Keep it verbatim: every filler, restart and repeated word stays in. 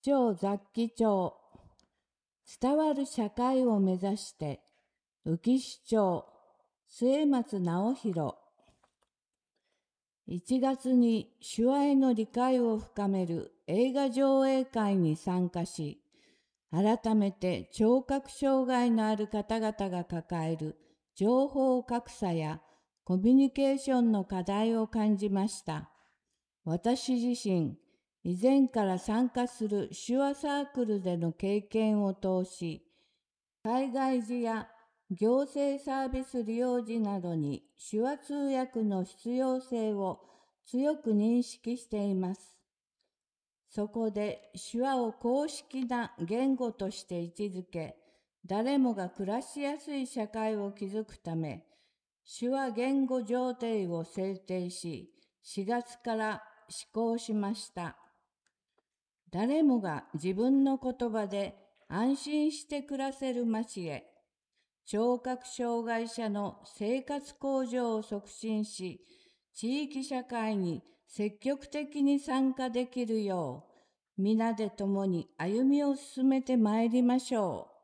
長雑記帳伝わる社会を目指して宇城市長末松直弘いちがつに手話への理解を深める映画上映会に参加し、改めて聴覚障害のある方々が抱える情報格差やコミュニケーションの課題を感じました。私自身、以前から参加する手話サークルでの経験を通し、災害時や行政サービス利用時などに手話通訳の必要性を強く認識しています。そこで手話を公式な言語として位置づけ、誰もが暮らしやすい社会を築くため、手話言語条例を制定し、しがつから施行しました。誰もが自分の言葉で安心して暮らせる街へ、聴覚障害者の生活向上を促進し、地域社会に積極的に参加できるよう、皆で共に歩みを進めてまいりましょう。